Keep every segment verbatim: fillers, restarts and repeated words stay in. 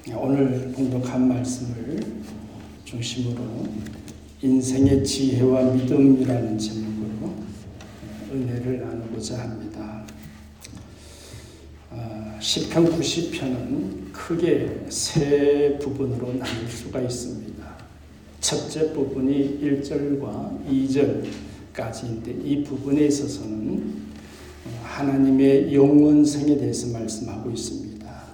오늘 봉독한 말씀을 중심으로 인생의 지혜와 믿음이라는 제목으로 은혜를 나누고자 합니다. 시편 구십 편은 크게 세 부분으로 나눌 수가 있습니다. 첫째 부분이 일 절과 이 절까지인데 이 부분에 있어서는 하나님의 영원성에 대해서 말씀하고 있습니다.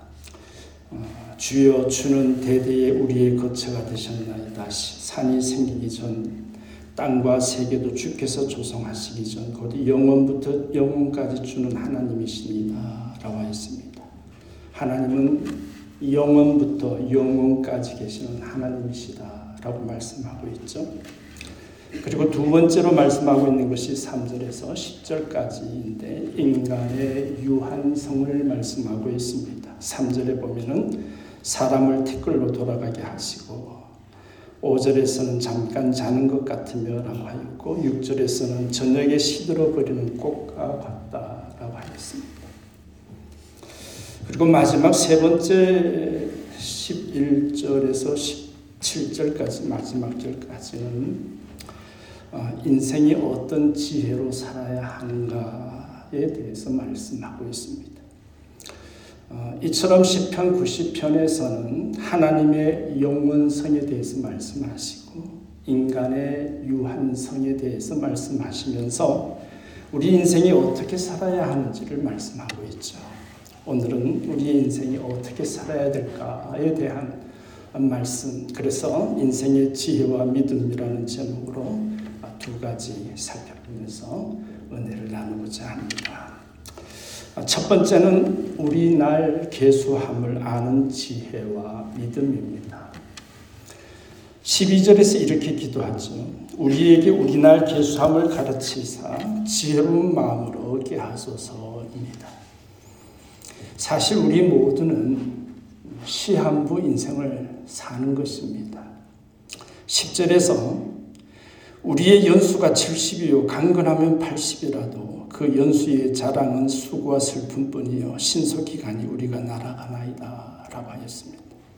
주여 주는 대대에 우리의 거처가 되셨나이다. 산이 생기기 전 땅과 세계도 주께서 조성하시기 전 곧 영원부터 영원까지 주는 하나님이십니다 라고 했습니다. 하나님은 영원부터 영원까지 계시는 하나님이시다 라고 말씀하고 있죠. 그리고 두 번째로 말씀하고 있는 것이 삼 절에서 십 절까지인데 인간의 유한성을 말씀하고 있습니다. 삼 절에 보면은 사람을 티끌로 돌아가게 하시고 오 절에서는 잠깐 자는 것 같으며 라고 하였고 육 절에서는 저녁에 시들어버리는 꽃과 같다라고 하였습니다. 그리고 마지막 세 번째 십일 절에서 십칠 절까지 마지막 절까지는 인생이 어떤 지혜로 살아야 하는가에 대해서 말씀하고 있습니다. 이처럼 시편 구십 편에서는 하나님의 영원성에 대해서 말씀하시고 인간의 유한성에 대해서 말씀하시면서 우리 인생이 어떻게 살아야 하는지를 말씀하고 있죠. 오늘은 우리 인생이 어떻게 살아야 될까에 대한 말씀, 그래서 인생의 지혜와 믿음이라는 제목으로 두 가지 살펴보면서 은혜를 나누고자 합니다. 첫 번째는 우리 날 계수함을 아는 지혜와 믿음입니다. 십이 절에서 이렇게 기도하죠. 우리에게 우리 날 계수함을 가르치사 지혜로운 마음을 얻게 하소서입니다. 사실 우리 모두는 시한부 인생을 사는 것입니다. 십 절에서 우리의 연수가 칠십이요 강건하면 팔십이라도 그 연수의 자랑은 수고와 슬픔뿐이요 신속히 가니 우리가 날아가나이다 라고 하였습니다.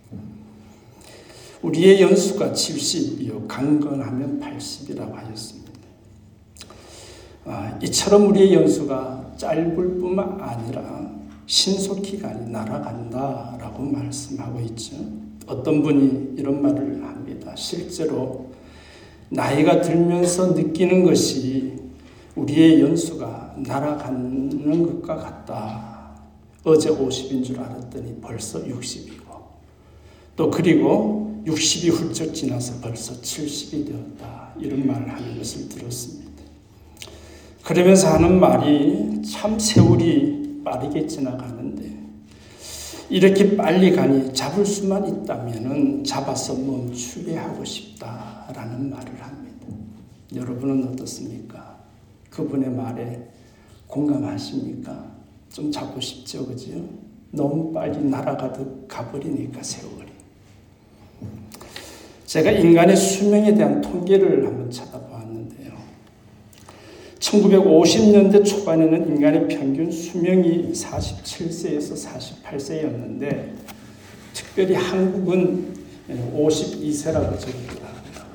우리의 연수가 칠십이요 강건하면 팔십이라고 하였습니다. 아, 이처럼 우리의 연수가 짧을 뿐만 아니라 신속히 가니 날아간다라고 말씀하고 있죠. 어떤 분이 이런 말을 합니다. 실제로 나이가 들면서 느끼는 것이 우리의 연수가 날아가는 것과 같다. 어제 오십인 줄 알았더니 벌써 육십이고 또 그리고 육십이 훌쩍 지나서 벌써 칠십이 되었다. 이런 말을 하는 것을 들었습니다. 그러면서 하는 말이 참 세월이 빠르게 지나가는데 이렇게 빨리 가니 잡을 수만 있다면 잡아서 멈추게 하고 싶다라는 말을 합니다. 여러분은 어떻습니까? 그분의 말에 공감하십니까? 좀 잡고 싶죠, 그죠? 너무 빨리 날아가듯 가버리니까 세월이. 제가 인간의 수명에 대한 통계를 한번 찾아보았는데요. 천구백오십 년대 초반에는 인간의 평균 수명이 사십칠 세에서 사십팔 세였는데 특별히 한국은 오십이 세라고 적더라고요.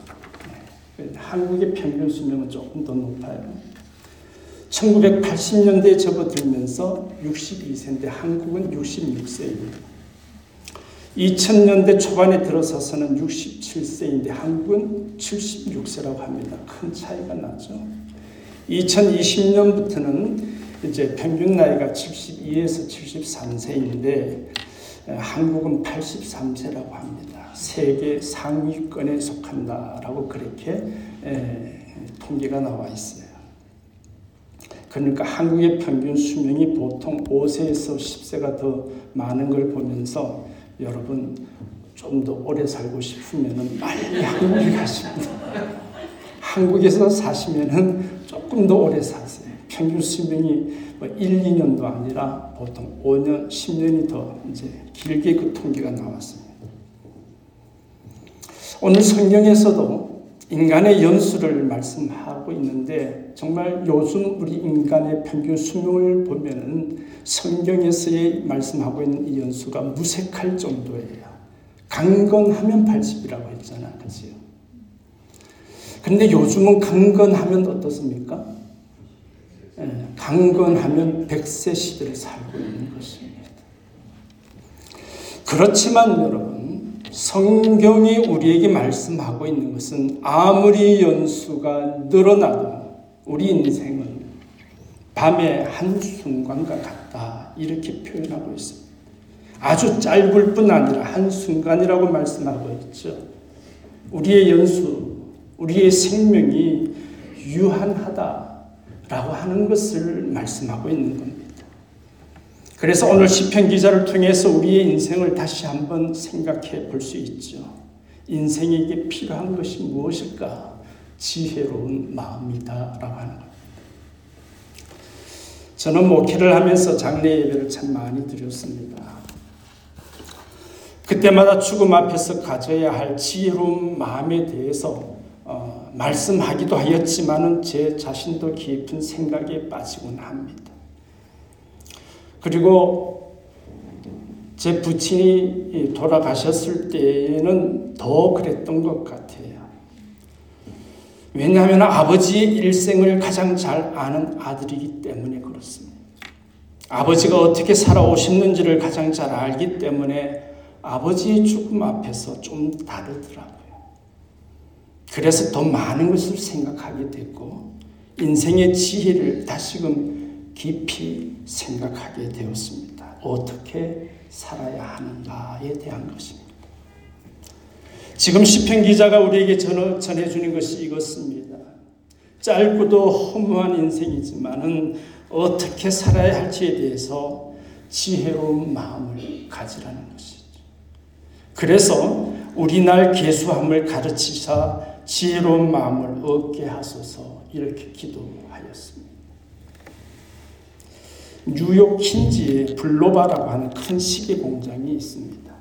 한국의 평균 수명은 조금 더 높아요. 천구백팔십 년대에 접어들면서 육십이 세인데 한국은 육십육 세입니다. 이천 년대 초반에 들어서서는 육십칠 세인데 한국은 칠십육 세라고 합니다. 큰 차이가 나죠. 이천이십 년부터는 이제 평균 나이가 칠십이에서 칠십삼 세인데 한국은 팔십삼 세라고 합니다. 세계 상위권에 속한다라고 그렇게 에, 통계가 나와 있어요. 그러니까 한국의 평균 수명이 보통 오 세에서 십 세가 더 많은 걸 보면서 여러분 좀 더 오래 살고 싶으면 빨리 한국에 가십니다. 한국에서 사시면 조금 더 오래 사세요. 평균 수명이 뭐 일, 이 년도 아니라 보통 오 년, 십 년이 더 이제 길게 그 통계가 나왔습니다. 오늘 성경에서도 인간의 연수를 말씀하고 있는데 정말 요즘 우리 인간의 평균 수명을 보면은 성경에서의 말씀하고 있는 이 연수가 무색할 정도예요. 강건하면 팔십이라고 했잖아. 그치요? 근데 요즘은 강건하면 어떻습니까? 예, 강건하면 백 세 시대를 살고 있는 것입니다. 그렇지만 여러분, 성경이 우리에게 말씀하고 있는 것은 아무리 연수가 늘어나도 우리 인생은 밤의 한순간과 같다, 이렇게 표현하고 있습니다. 아주 짧을 뿐 아니라 한순간이라고 말씀하고 있죠. 우리의 연수, 우리의 생명이 유한하다라고 하는 것을 말씀하고 있는 겁니다. 그래서 오늘 시편 기자를 통해서 우리의 인생을 다시 한번 생각해 볼 수 있죠. 인생에게 필요한 것이 무엇일까? 지혜로운 마음이다라고 하는 겁니다. 저는 목회를 하면서 장례 예배를 참 많이 드렸습니다. 그때마다 죽음 앞에서 가져야 할 지혜로운 마음에 대해서 어, 말씀하기도 하였지만은 제 자신도 깊은 생각에 빠지곤 합니다. 그리고 제 부친이 돌아가셨을 때에는 더 그랬던 것 같아요. 왜냐하면 아버지의 일생을 가장 잘 아는 아들이기 때문에 그렇습니다. 아버지가 어떻게 살아오셨는지를 가장 잘 알기 때문에 아버지의 죽음 앞에서 좀 다르더라고요. 그래서 더 많은 것을 생각하게 됐고 인생의 지혜를 다시금 깊이 생각하게 되었습니다. 어떻게 살아야 하는가에 대한 것입니다. 지금 시편 기자가 우리에게 전해주는 것이 이것입니다. 짧고도 허무한 인생이지만은 어떻게 살아야 할지에 대해서 지혜로운 마음을 가지라는 것이죠. 그래서 우리날 계수함을 가르치사 지혜로운 마음을 얻게 하소서, 이렇게 기도하였습니다. 뉴욕 킨지에 블로바라고 하는 큰 시계 공장이 있습니다.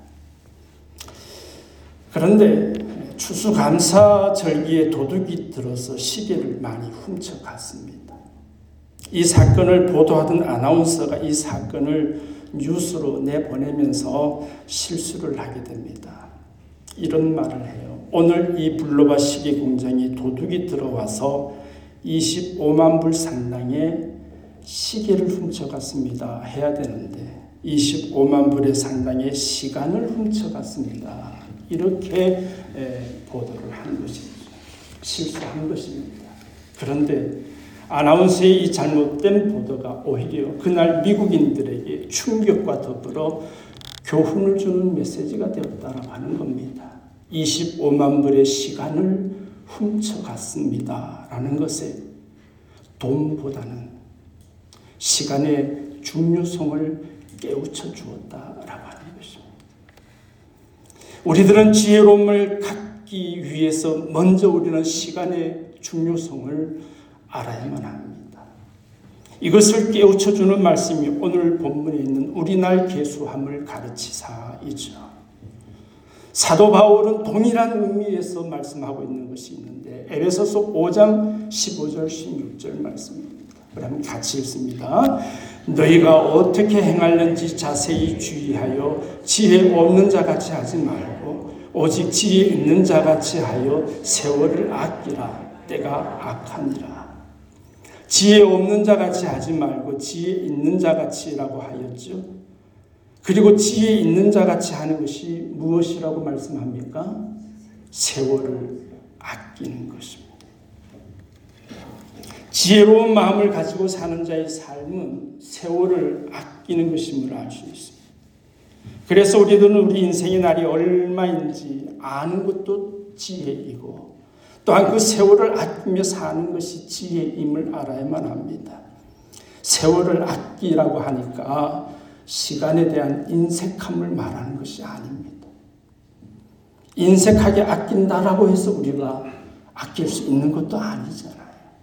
그런데 추수감사절기에 도둑이 들어서 시계를 많이 훔쳐갔습니다. 이 사건을 보도하던 아나운서가 이 사건을 뉴스로 내보내면서 실수를 하게 됩니다. 이런 말을 해요. 오늘 이 블로바 시계 공장에 도둑이 들어와서 이십오만 불 상당의 시계를 훔쳐갔습니다 해야 되는데 이십오만 불의 상당의 시간을 훔쳐갔습니다. 이렇게 보도를 한 것이죠. 실수한 것입니다. 그런데 아나운서의 이 잘못된 보도가 오히려 그날 미국인들에게 충격과 더불어 교훈을 주는 메시지가 되었다라고 하는 겁니다. 이십오만 불의 시간을 훔쳐갔습니다 라는 것에 돈보다는 시간의 중요성을 깨우쳐 주었다라고 하는 것입니다. 우리들은 지혜로움을 갖기 위해서 먼저 우리는 시간의 중요성을 알아야만 합니다. 이것을 깨우쳐 주는 말씀이 오늘 본문에 있는 우리날 계수함을 가르치사이죠. 사도 바울은 동일한 의미에서 말씀하고 있는 것이 있는데 에베소서 오 장 십오 절 십육 절 말씀입니다. 그러면 같이 읽습니다. 너희가 어떻게 행하는지 자세히 주의하여 지혜 없는 자같이 하지 말고 오직 지혜 있는 자같이 하여 세월을 아끼라. 때가 악하니라. 지혜 없는 자같이 하지 말고 지혜 있는 자같이라고 하였죠. 그리고 지혜 있는 자같이 하는 것이 무엇이라고 말씀합니까? 세월을 아끼는 것입니다. 지혜로운 마음을 가지고 사는 자의 삶은 세월을 아끼는 것임을 알 수 있습니다. 그래서 우리들은 우리 인생의 날이 얼마인지 아는 것도 지혜이고 또한 그 세월을 아끼며 사는 것이 지혜임을 알아야만 합니다. 세월을 아끼라고 하니까 시간에 대한 인색함을 말하는 것이 아닙니다. 인색하게 아낀다라고 해서 우리가 아낄 수 있는 것도 아니잖아요.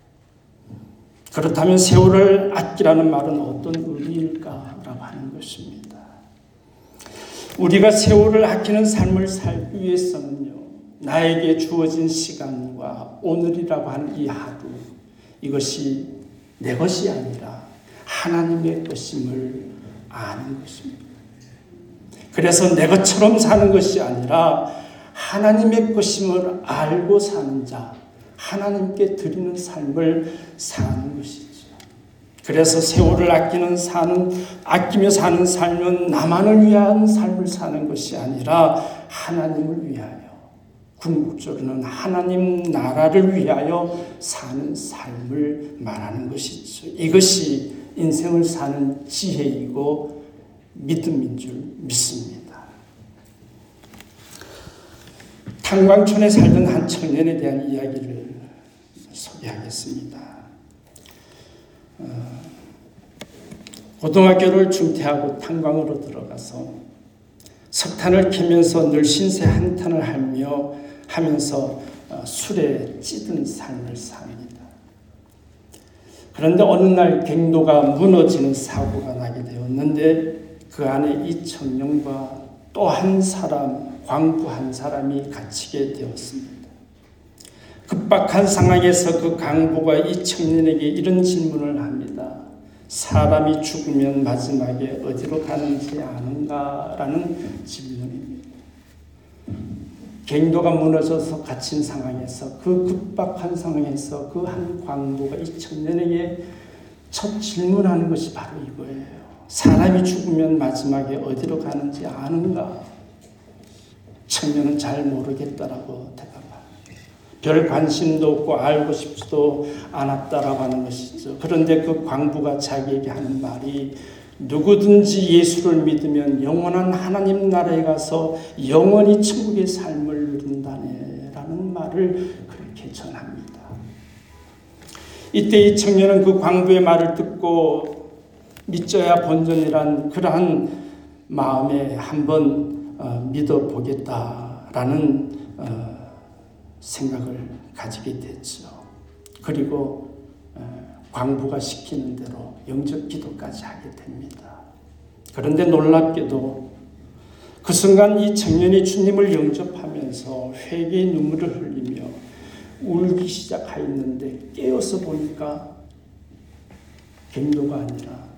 그렇다면 세월을 아끼라는 말은 어떤 의미일까라고 하는 것입니다. 우리가 세월을 아끼는 삶을 살기 위해서는요, 나에게 주어진 시간과 오늘이라고 하는 이 하루, 이것이 내 것이 아니라 하나님의 것임을 아는 것입니다. 그래서 내 것처럼 사는 것이 아니라 하나님의 것임을 알고 사는 자, 하나님께 드리는 삶을 사는 것이죠. 그래서 세월을 아끼는 사는, 아끼며 사는 삶은 나만을 위한 삶을 사는 것이 아니라 하나님을 위하여, 궁극적으로는 하나님 나라를 위하여 사는 삶을 말하는 것이죠. 이것이 인생을 사는 지혜이고 믿음인 줄 믿습니다. 탄광촌에 살던 한 청년에 대한 이야기를 소개하겠습니다. 어, 고등학교를 중퇴하고 탄광으로 들어가서 석탄을 캐면서 늘 신세 한탄을 하며 하면서 어, 술에 찌든 삶을 삽니다. 그런데 어느 날 갱도가 무너지는 사고가 나게 되었는데 그 안에 이 청년과 또 한 사람, 광부 한 사람이 갇히게 되었습니다. 급박한 상황에서 그 강부가 이 청년에게 이런 질문을 합니다. 사람이 죽으면 마지막에 어디로 가는지 아는가? 라는 질문입니다. 갱도가 무너져서 갇힌 상황에서, 그 급박한 상황에서 그 한 광부가 이 청년에게 첫 질문하는 것이 바로 이거예요. 사람이 죽으면 마지막에 어디로 가는지 아는가? 청년은 잘 모르겠다라고 대답합니다. 별 관심도 없고 알고 싶지도 않았다라고 하는 것이죠. 그런데 그 광부가 자기에게 하는 말이 누구든지 예수를 믿으면 영원한 하나님 나라에 가서 영원히 천국의 삶을 누린다네 라는 말을 그렇게 전합니다. 이때 이 청년은 그 광부의 말을 듣고 믿져야 본전이란 그러한 마음에 한번 어, 믿어보겠다라는 어, 생각을 가지게 됐죠. 그리고 어, 광부가 시키는 대로 영접 기도까지 하게 됩니다. 그런데 놀랍게도 그 순간 이 청년이 주님을 영접하면서 회개의 눈물을 흘리며 울기 시작하였는데 깨어서 보니까 갱도가 아니라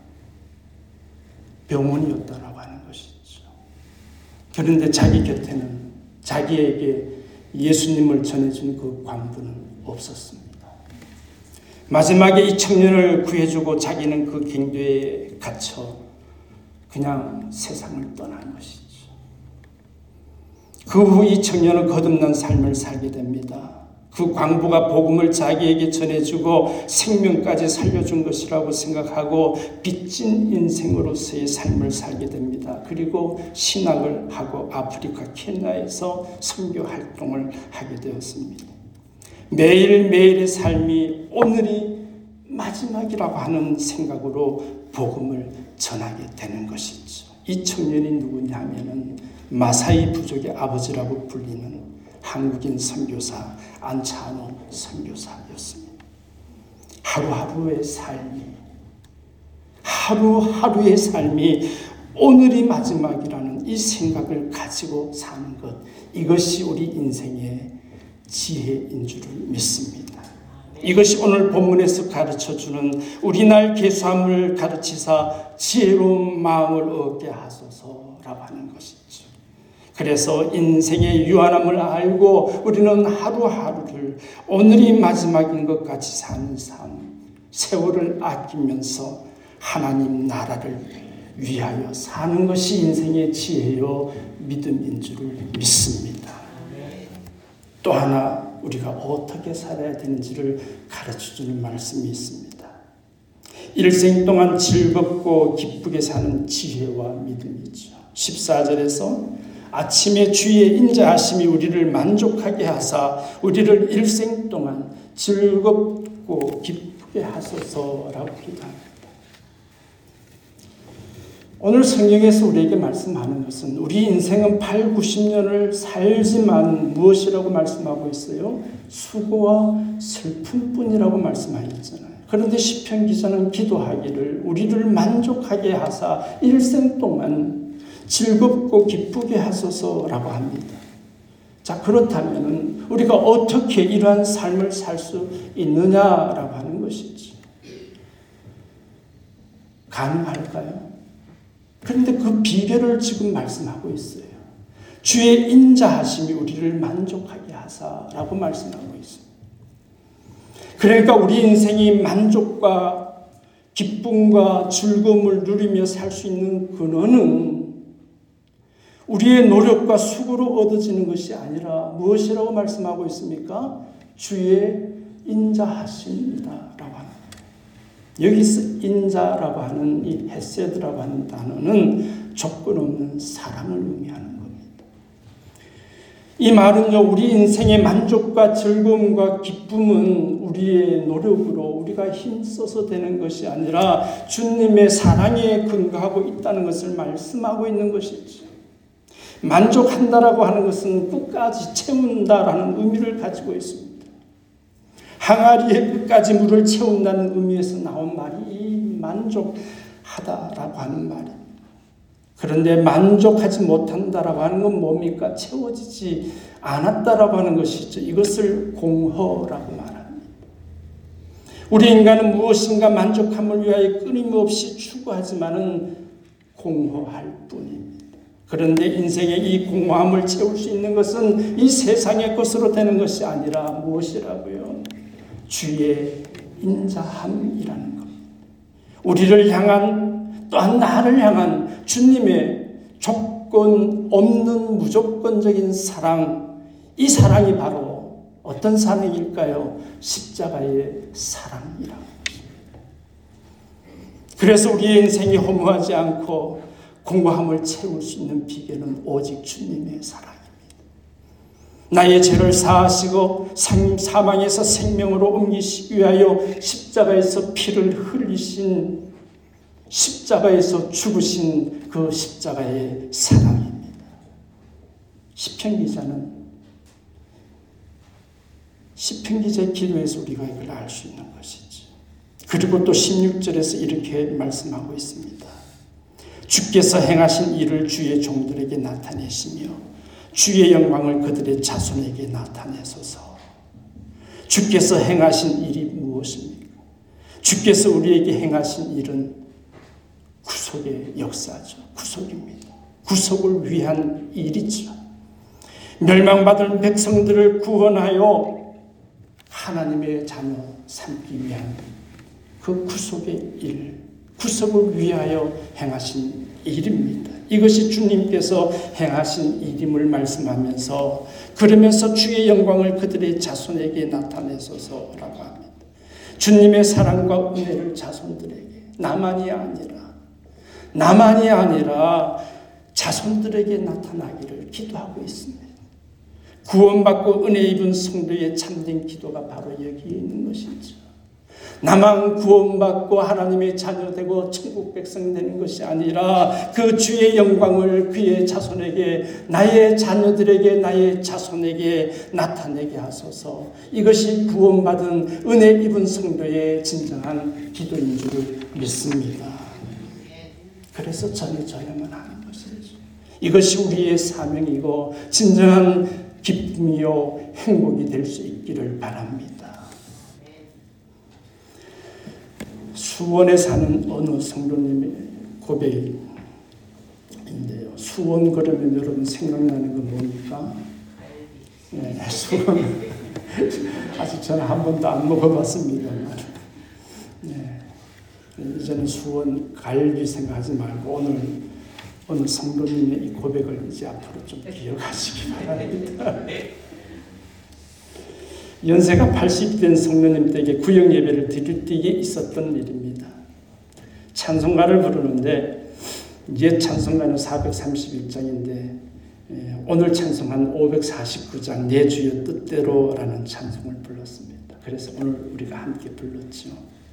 병원이었다라고 하는 것이죠. 그런데 자기 곁에는 자기에게 예수님을 전해준 그 광부는 없었습니다. 마지막에 이 청년을 구해주고 자기는 그 갱도에 갇혀 그냥 세상을 떠난 것이죠. 그 후 이 청년은 거듭난 삶을 살게 됩니다. 그 광부가 복음을 자기에게 전해주고 생명까지 살려준 것이라고 생각하고 빚진 인생으로서의 삶을 살게 됩니다. 그리고 신학을 하고 아프리카 케냐에서 선교 활동을 하게 되었습니다. 매일매일의 삶이 오늘이 마지막이라고 하는 생각으로 복음을 전하게 되는 것이죠. 이 청년이 누구냐 하면은 마사이 부족의 아버지라고 불리는 한국인 선교사 안차노 선교사였습니다. 하루하루의 삶이 하루하루의 삶이 오늘이 마지막이라는 이 생각을 가지고 사는 것, 이것이 우리 인생의 지혜인 줄을 믿습니다. 이것이 오늘 본문에서 가르쳐주는 우리날 계수함을 가르치사 지혜로운 마음을 얻게 하소서라고 하는 것이죠. 그래서 인생의 유한함을 알고 우리는 하루하루를 오늘이 마지막인 것 같이 사는 삶, 세월을 아끼면서 하나님 나라를 위하여 사는 것이 인생의 지혜요 믿음인 줄을 믿습니다. 또 하나 우리가 어떻게 살아야 되는지를 가르쳐주는 말씀이 있습니다. 일생 동안 즐겁고 기쁘게 사는 지혜와 믿음이죠. 십사 절에서 아침에 주의 인자하심이 우리를 만족하게 하사 우리를 일생 동안 즐겁고 기쁘게 하소서라고 기도합니다. 오늘 성경에서 우리에게 말씀하는 것은 우리 인생은 팔, 구십 년을 살지만 무엇이라고 말씀하고 있어요? 수고와 슬픔뿐이라고 말씀하셨잖아요. 그런데 시편 기자는 기도하기를 우리를 만족하게 하사 일생 동안 즐겁고 기쁘게 하소서라고 합니다. 자, 그렇다면 우리가 어떻게 이러한 삶을 살 수 있느냐라고 하는 것이지. 가능할까요? 그런데 그 비결을 지금 말씀하고 있어요. 주의 인자하심이 우리를 만족하게 하사라고 말씀하고 있습니다. 그러니까 우리 인생이 만족과 기쁨과 즐거움을 누리며 살 수 있는 근원은 우리의 노력과 수고로 얻어지는 것이 아니라 무엇이라고 말씀하고 있습니까? 주의 인자하심이다라고 하는 거예요. 여기서 인자라고 하는 이 헤세드라고 하는 단어는 조건 없는 사랑을 의미하는 겁니다. 이 말은요, 우리 인생의 만족과 즐거움과 기쁨은 우리의 노력으로 우리가 힘써서 되는 것이 아니라 주님의 사랑에 근거하고 있다는 것을 말씀하고 있는 것이죠. 만족한다라고 하는 것은 끝까지 채운다라는 의미를 가지고 있습니다. 항아리에 끝까지 물을 채운다는 의미에서 나온 말이 이 만족하다라고 하는 말입니다. 그런데 만족하지 못한다라고 하는 건 뭡니까? 채워지지 않았다라고 하는 것이죠. 이것을 공허라고 말합니다. 우리 인간은 무엇인가 만족함을 위하여 끊임없이 추구하지만은 공허할 뿐입니다. 그런데 인생의 이 공허함을 채울 수 있는 것은 이 세상의 것으로 되는 것이 아니라 무엇이라고요? 주의 인자함이라는 겁니다. 우리를 향한, 또한 나를 향한 주님의 조건 없는 무조건적인 사랑, 이 사랑이 바로 어떤 사랑일까요? 십자가의 사랑이라고. 그래서 우리의 인생이 허무하지 않고 공허함을 채울 수 있는 비결은 오직 주님의 사랑입니다. 나의 죄를 사하시고 사망에서 생명으로 옮기시기 위하여 십자가에서 피를 흘리신, 십자가에서 죽으신 그 십자가의 사랑입니다. 시편 기자는 시편 기자의 기도에서 우리가 이걸 알 수 있는 것이지. 그리고 또 십육 절에서 이렇게 말씀하고 있습니다. 주께서 행하신 일을 주의 종들에게 나타내시며 주의 영광을 그들의 자손에게 나타내소서. 주께서 행하신 일이 무엇입니까? 주께서 우리에게 행하신 일은 구속의 역사죠. 구속입니다. 구속을 위한 일이죠. 멸망받은 백성들을 구원하여 하나님의 자녀 삼기 위한 그 구속의 일, 구속을 위하여 행하신 일입니다. 이것이 주님께서 행하신 일임을 말씀하면서, 그러면서 주의 영광을 그들의 자손에게 나타내소서라고 합니다. 주님의 사랑과 은혜를 자손들에게, 나만이 아니라 나만이 아니라 자손들에게 나타나기를 기도하고 있습니다. 구원받고 은혜 입은 성도의 참된 기도가 바로 여기에 있는 것이죠. 나만 구원받고 하나님의 자녀 되고 천국 백성 되는 것이 아니라 그 주의 영광을 그의 자손에게, 나의 자녀들에게, 나의 자손에게 나타내게 하소서. 이것이 구원받은 은혜 입은 성도의 진정한 기도인 줄 믿습니다. 그래서 전혀 저야만 하는 것이죠. 이것이 우리의 사명이고 진정한 기쁨이요 행복이 될 수 있기를 바랍니다. 수원에 사는 어느 성도님의 고백인데요. 수원 그러면 여러분 생각나는 건 뭡니까? 네, 수원. 아직 저는 한 번도 안 먹어봤습니다만. 네, 이제는 수원 갈비 생각하지 말고 오늘 오늘 성도님의 이 고백을 이제 앞으로 좀 기억하시기 바랍니다. 연세가 팔십 된 성도님 댁에 구역 예배를 드릴 때에 있었던 일입니다. 찬송가를 부르는데 옛 찬송가는 사백삼십일 장인데 오늘 찬송한 오백사십구 장 내 주의 뜻대로라는 찬송을 불렀습니다. 그래서 오늘 우리가 함께 불렀죠.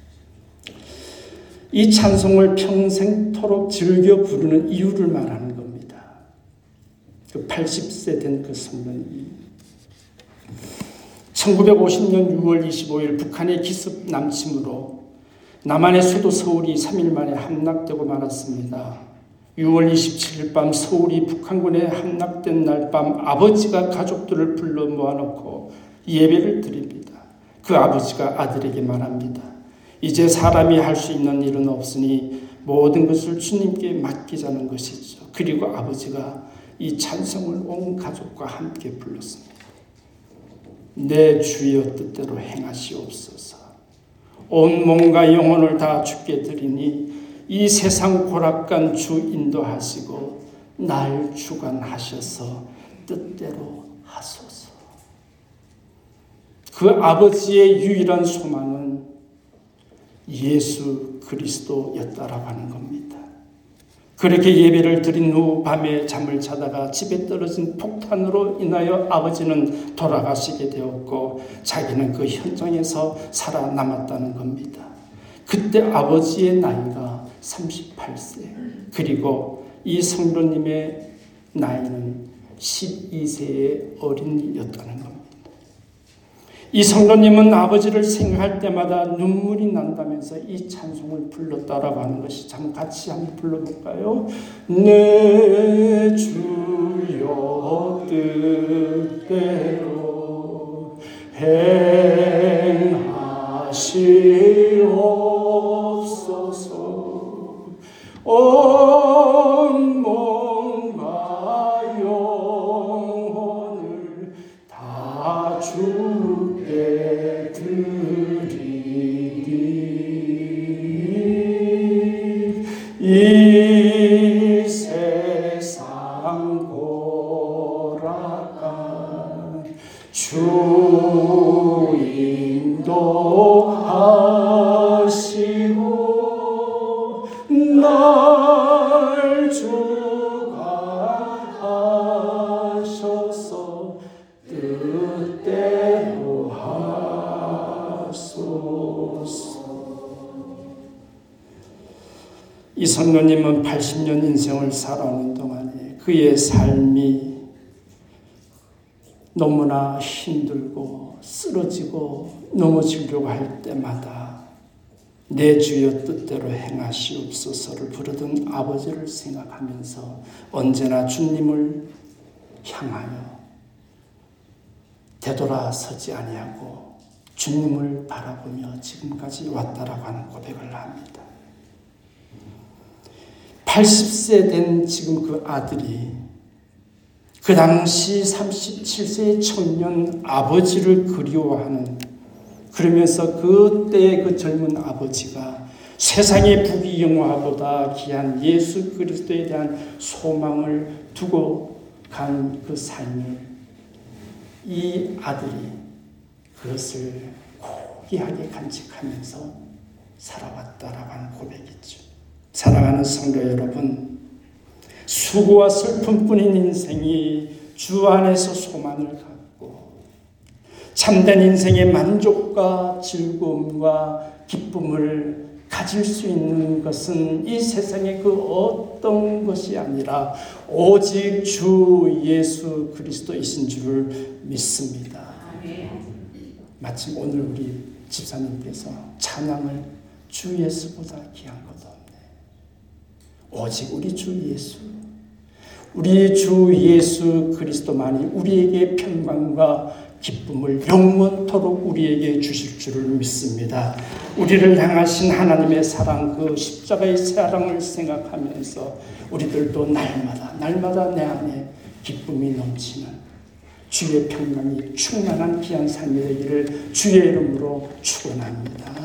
이 찬송을 평생토록 즐겨 부르는 이유를 말하는 겁니다. 그 팔십 세 된 그 성도님이 천구백오십 년 유월 이십오일 북한의 기습 남침으로 남한의 수도 서울이 삼 일 만에 함락되고 말았습니다. 유월 이십칠일 밤 서울이 북한군에 함락된 날 밤 아버지가 가족들을 불러 모아놓고 예배를 드립니다. 그 아버지가 아들에게 말합니다. 이제 사람이 할 수 있는 일은 없으니 모든 것을 주님께 맡기자는 것이죠. 그리고 아버지가 이 찬송을 온 가족과 함께 불렀습니다. 내 주여 뜻대로 행하시옵소서. 온 몸과 영혼을 다 주께 드리니 이 세상 고락간 주 인도하시고 날 주관하셔서 뜻대로 하소서. 그 아버지의 유일한 소망은 예수 그리스도였다라고 하는 겁니다. 그렇게 예배를 드린 후 밤에 잠을 자다가 집에 떨어진 폭탄으로 인하여 아버지는 돌아가시게 되었고 자기는 그 현장에서 살아남았다는 겁니다. 그때 아버지의 나이가 삼십팔 세, 그리고 이 성도님의 나이는 십이 세의 어린이였다는 겁니다. 이 성도님은 아버지를 생각할 때마다 눈물이 난다면서 이 찬송을 불렀다라고 하는 것이 참 같이 한번 불러볼까요? 내 주여 뜻대로 행하시옵소서. 온 몸과 영혼을 다 주께 드리니 이 세상 고락한 주 인도하시고 날 주관하셔서 뜻대로 하소서. 이 성도님은 팔십 년 인생을 살아오는 동안에 그의 삶이 너무나 힘들고 쓰러지고 넘어지려고 할 때마다 내 주여 뜻대로 행하시옵소서를 부르던 아버지를 생각하면서 언제나 주님을 향하여 되돌아서지 아니하고 주님을 바라보며 지금까지 왔다라고 하는 고백을 합니다. 팔십 세 된 지금 그 아들이 그 당시 삼십칠 세의 청년 아버지를 그리워하는, 그러면서 그때의 그 젊은 아버지가 세상의 부귀영화보다 귀한 예수 그리스도에 대한 소망을 두고 간 그 삶을 이 아들이 그것을 고귀하게 간직하면서 살아왔다라고 하는 고백이죠. 사랑하는 성도 여러분, 수고와 슬픔뿐인 인생이 주 안에서 소망을 갖고 참된 인생의 만족과 즐거움과 기쁨을 가질 수 있는 것은 이 세상의 그 어떤 것이 아니라 오직 주 예수 그리스도이신 줄을 믿습니다. 마침 오늘 우리 집사님께서 찬양을 주 예수보다 귀한 것 없네, 오직 우리 주 예수, 우리 주 예수 그리스도만이 우리에게 평강과 기쁨을 영원토록 우리에게 주실 줄을 믿습니다. 우리를 향하신 하나님의 사랑, 그 십자가의 사랑을 생각하면서 우리들도 날마다 날마다 내 안에 기쁨이 넘치는 주의 평강이 충만한 귀한 삶이 되기를 주의 이름으로 축원합니다.